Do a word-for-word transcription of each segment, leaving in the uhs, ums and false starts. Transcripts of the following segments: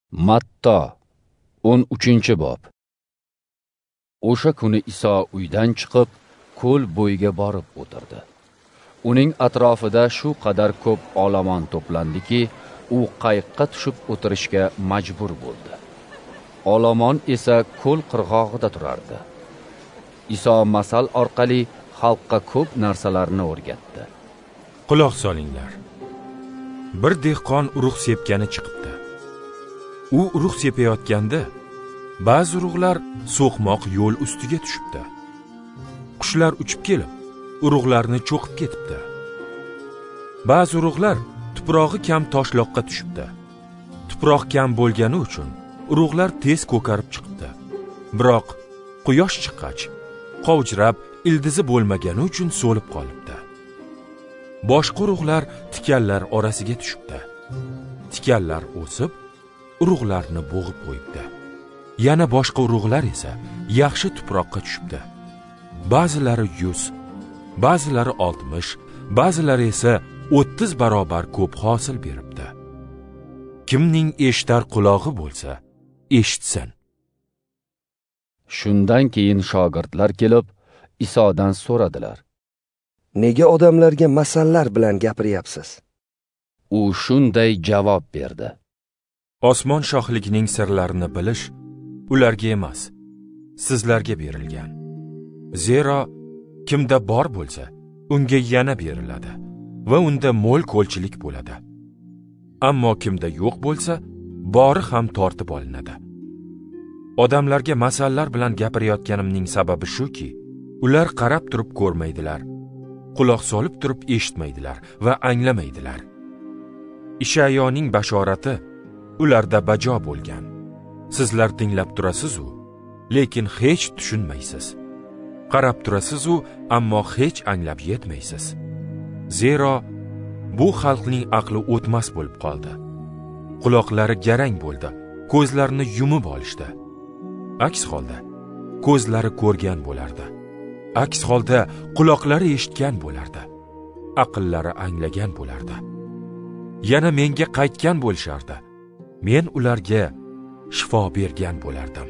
Matto o'n uchinchi bob. O'sha kuni Iso uydan chiqib, ko'l bo'yiga borib o'tirdi. Uning atrofida shu qadar ko'p olomon to'plandiki, u qayiqqa tushib o'tirishga majbur bo'ldi. Olomon esa ko'l qirg'og'ida turardi. Iso masal orqali xalqqa ko'p narsalarni o'rgatdi. Quloq solinglar. Bir dehqon urug' sepgani chiqibdi. U urug' sepayotganda ba'zi urug'lar so'qmoq yo'l ustiga tushibdi. Qushlar uchib kelib, urug'larni cho'qib ketibdi. Ba'zi urug'lar tuprog'i kam toshloqqa tushibdi. Tuproq kam bo'lgani uchun urug'lar tez ko'karib chiqibdi. Biroq quyosh chiqqach, qovjirab, ildizi bo'lmagani uchun so'lib qolibdi. Boshqa urug'lar tikanlar orasiga tushibdi. Tikanlar o'sib, urug'larni bo'g'ib qo'yibdi. Yana boshqa urug'lar esa yaxshi tuproqqa tushibdi. Ba'zilari yuz, ba'zilari oltmish, ba'zilari esa o'ttiz barobar ko'p hosil beribdi. Kimning eshitar qulog'i bo'lsa, eshitsin. Shundan keyin shogirdlar kelib, Isodan so'radilar: Nega odamlarga masallar bilan gapiryapsiz? U shunday javob berdi: Osmon shohligining sirlarini bilish ularga emas, sizlarga berilgan. Zero kimda bor bo'lsa, unga yana beriladi va unda mo'l ko'lchilik bo'ladi. Ammo kimda yo'q bo'lsa, bori ham tortib olinadi. Odamlarga masallar bilan gapirayotganimning sababi shuki, ular qarab turib ko'rmaydilar, quloq solib turib eshitmaydilar va anglamaydilar. Ishayoning bashorati ularda bajo bo'lgan. Sizlar tinglab turasiz-u, lekin hech tushunmaysiz. Qarab turasiz-u, ammo hech anglab yetmaysiz. Zero bu xalqning aqli o'tmas bo'lib qoldi. Quloqlari garang bo'ldi, ko'zlarini yumib olishdi. Aks holda ko'zlari ko'rgan bo'lardi. Aks holda quloqlari eshitgan bo'lardi. Aqllari anglagan bo'lardi. Yana menga qaytgan bo'lishardi. Men ularga shifo bergan bo'lardim.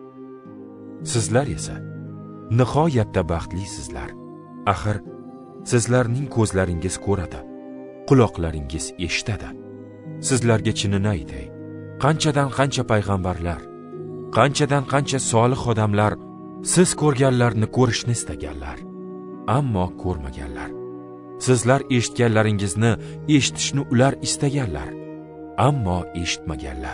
Sizlar esa nihoyatda baxtlisizlar. Axir sizlarning ko'zlaringiz ko'radi, quloqlaringiz eshitadi. Sizlarga chinini aytay, qanchadan qancha payg'ambarlar, qanchadan qancha solih odamlar siz ko'rganlarni ko'rishni istaganlar, ammo ko'rmaganlar. Sizlar eshitganlaringizni eshitishni ular istaganlar, ammo eshitmaganlar.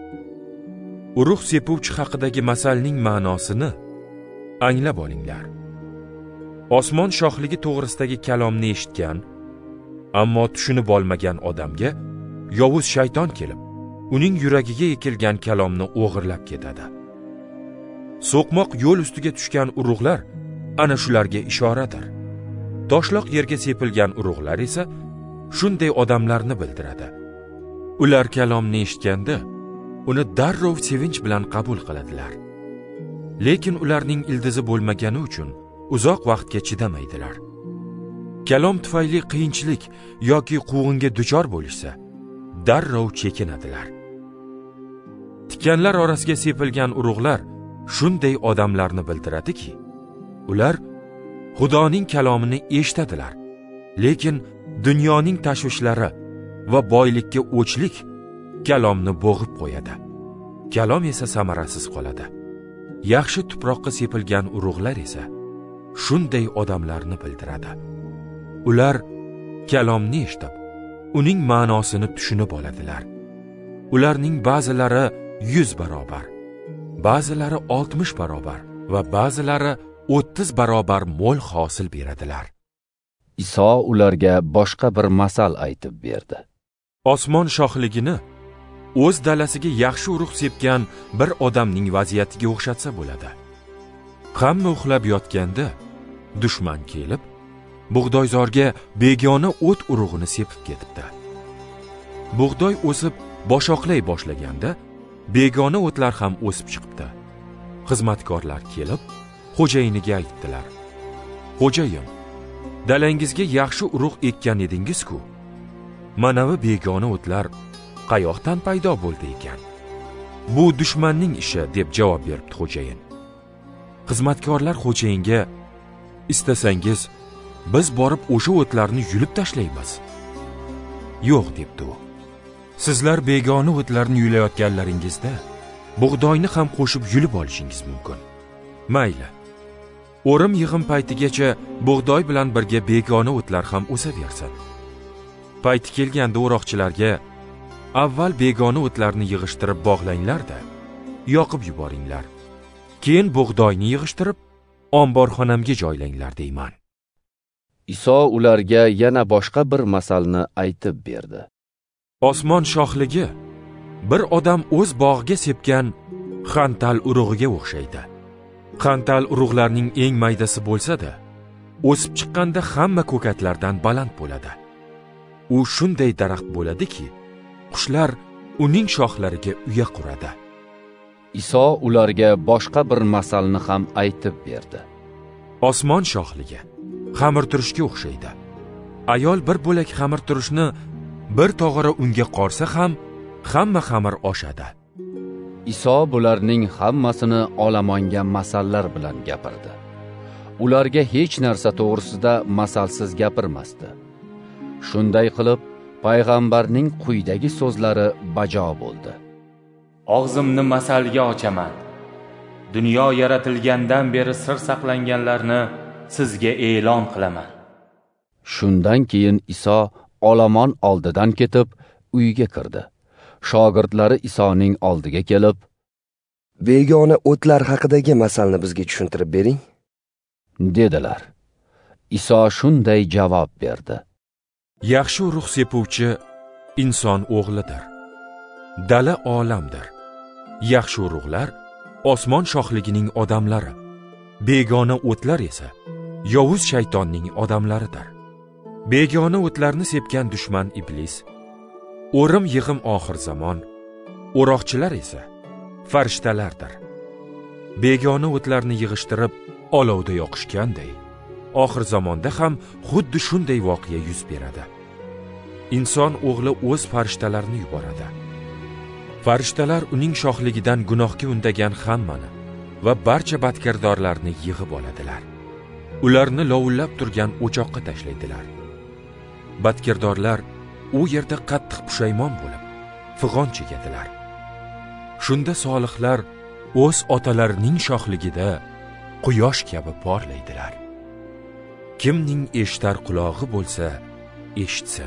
Urug' sepuvchi haqidagi masalning ma'nosini anglab olinglar. Osmon shohligi to'g'risidagi kalomni eshitgan, ammo tushunib olmagan odamga yovuz shayton kelib, uning yuragiga ekilgan kalomni o'g'irlab ketadi. So'qmoq yo'l ustiga tushgan urug'lar ana shularga ishoradir. Toshloq yerga sepilgan urug'lar esa shunday odamlarni bildiradi. Ular kalomni eshitganda uni darrov sevinch bilan qabul qiladilar. Lekin ularning ildizi bo'lmagani uchun uzoq vaqtga chidamaydilar. Kalom tufayli qiyinchilik yoki quvg'inga duchor bo'lishsa, darrov chekinadilar. Tikanlar orasiga sepilgan urug'lar shunday odamlarni bildiradiki, ular Xudoning kalomini eshitadilar, lekin dunyoning tashvishlari va boylikka o'chlik kalomni bo'g'ib qo'yadi. Kalom esa samarasiz qoladi. Yaxshi tuproqqa sepilgan urug'lar esa shunday odamlarni bildiradi. Ular kalomni eshitib, uning ma'nosini tushunib oladilar. Ularning ba'zilari yuz barobar, ba'zilari oltmish barobar va ba'zilari o'ttiz barobar mo'l hosil beradilar. Iso ularga boshqa bir masal aytib berdi. Osmon shohligini o'z dalasiga yaxshi urug' sepgan bir odamning vaziyatiga o'xshatsa bo'ladi. Hamma uxlab yotganda dushman kelib, bug'doyzorga begona o't urug'ini sepib ketibdi. Bug'doy o'sib boshoqlay boshlaganda begona o'tlar ham o'sib chiqibdi. Xizmatkorlar kelib, xo'jayiniga aytdilar: "Xo'jayin, dalangizga yaxshi urug' ekkan edingiz-ku. Manavi begona o'tlar qayoqdan paydo bo'ldi ekan?" bu dushmanning ishi, deb javob beribdi xo'jayin. Xizmatkorlar xo'jayinga, istasangiz biz borib o'sha o'tlarni yulib tashlaymiz. Yo'q, debdi u. Sizlar begona o'tlarni yulayotganlaringizda bug'doyni ham qo'shib yulib olishingiz mumkin. Mayli. O'rim yig'im paytigacha bug'doy bilan birga begona o'tlar ham o'saversin. Payti kelganda o'roqchilarga avval begona o'tlarni yig'ishtirib bog'langlar-da, yoqib yuboringlar. Keyin bug'doyni yig'ishtirib omborxonamga joylanglar deyman. Iso ularga yana boshqa bir masalni aytib berdi. Osmon shohligi bir odam o'z bog'iga sepgan xantal urug'iga o'xshaydi. Xantal urug'larning eng maydasi bo'lsa-da, o'sib chiqqanda hamma ko'katlardan baland bo'ladi. U shunday daraxt bo'ladiki, qushlar uning shoxlariga uya quradi. Iso ularga boshqa bir masalni ham aytib berdi. Osmon shohligi xamir turishga o'xshaydi. Ayol bir bo'lak xamir turishni bir tog'ora unga qorsa ham hamma xamir oshadi. Iso bularning hammasini olamonga masallar bilan gapirdi. Ularga hech narsa to'g'risida masalsiz gapirmasdi. Shunday qilib, payg'ambarning quyidagi so'zlari bajo bo'ldi. Og'zimni masalga ochaman. Dunyo yaratilgandan beri sir saqlanganlarni sizga e'lon qilaman. Shundan keyin Iso olomon oldidan ketib, uyga kirdi. Shogirdlari Isoning oldiga kelib, begona o'tlar haqidagi masalni bizga tushuntirib bering, dedilar. Iso shunday javob berdi. Yaxshi urug' sepuvchi inson o'g'lidir. Dala olamdir. Yaxshi urug'lar osmon shohligining odamlari. Begona o'tlar esa yovuz shaytonning odamlaridir. Begona o'tlarni sepgan dushman iblis, o'rim yig'im oxir zamon, o'roqchilar esa farishtalardir. Begona o'tlarni yig'ishtirib olovda yoqishganday, oxir zamonda ham xuddi shunday voqea yuz beradi. Inson o'g'li o'z farishtalarini yuboradi. Farishtalar uning shohligidan gunohga undagan hammani va barcha badkirdorlarni yig'ib oladilar. Ularni lovullab turgan o'choqqa tashlaydilar. Badkirdorlar u yerda qattiq pushaymon bo'lib, fig'on chekadilar. Shunda solihlar o'z otalarining shohligida quyosh kabi porlaydilar. Kimning eshitar qulog'i bo'lsa, eshitsin.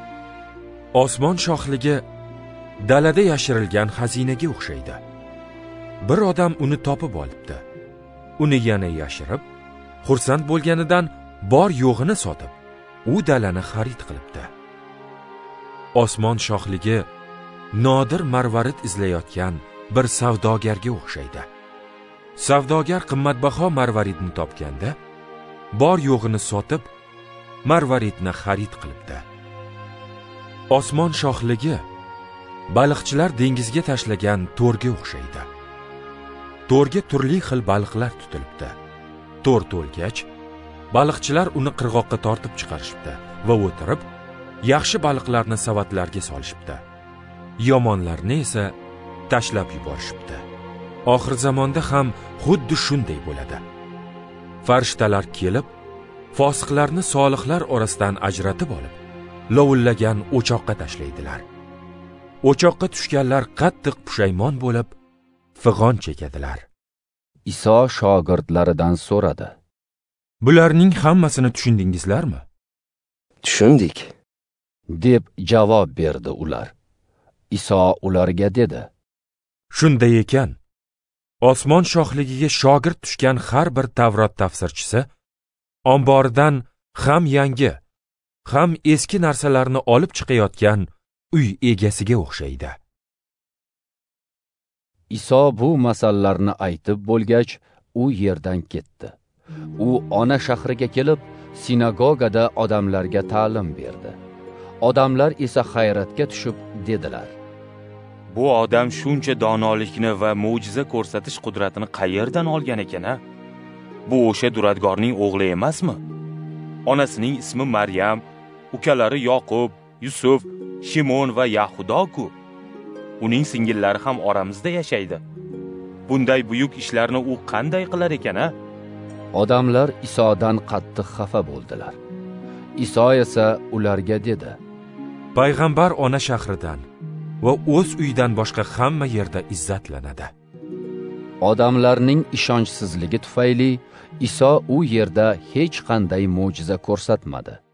Osmon shohligi dalada yashirilgan xazinaga o'xshaydi. Bir odam uni topib olibdi. Uni yana yashirib, xursand bo'lganidan bor yo'g'ini sotib, u dalani xarid qilibdi. Osmon shohligi nodir marvarid izlayotgan bir savdogarga o'xshaydi. Savdogar qimmatbaho marvaridni topganda, bor yo'g'ini sotib, marvaridni xarid qilibdi. Osmon shohligi baliqchilar dengizga tashlagan to'rga o'xshaydi. To'rga turli xil baliqlar tutilibdi. To'r to'lgach, baliqchilar uni qirg'oqqa tortib chiqarishibdi va o'tirib, yaxshi baliqlarni savatlarga solishibdi. Yomonlarni esa tashlab yuborishibdi. Oxir zamonda ham xuddi shunday bo'ladi. Farishtalar kelib, fosiqlarni solihlar orasidan ajratib olib, lovullagan o'choqqa tashlaydilar. O'choqqa tushganlar qattiq pushaymon bo'lib, fig'on chekadilar. Iso shogirdlaridan so'radi. Bularning hammasini tushundingizlarmi? Tushundik, deb javob berdi ular. Iso ularga dedi. Shunday ekan, osmon shohligiga shogird tushgan har bir Tavrot tafsirchisi omboridan ham yangi, ham eski narsalarni olib chiqayotgan uy egasiga o'xshaydi. Iso bu masallarni aytib bo'lgach, u yerdan ketdi. U ona shahriga kelib, sinagogada odamlarga ta'lim berdi. Odamlar esa hayratga tushib dedilar. Bu odam shuncha donolikni va mo'jiza ko'rsatish qudratini qayerdan olgan ekan-a? Bu o'sha duradgorning o'g'li emasmi? Onasining ismi Maryam, ukalari Yoqub, Yusuf, Shimon va Yahudo-ku. uning singillari ham oramizda yashaydi. Bunday buyuk ishlarni u qanday qilar ekan-a? Odamlar Isodan qattiq xafa bo'ldilar. Iso esa ularga dedi: Payg'ambar ona shahridan va o'z uyidan boshqa hamma yerda izzatlanadi. Odamlarning ishonchsizligi tufayli Iso u yerda hech qanday mo'jiza ko'rsatmadi.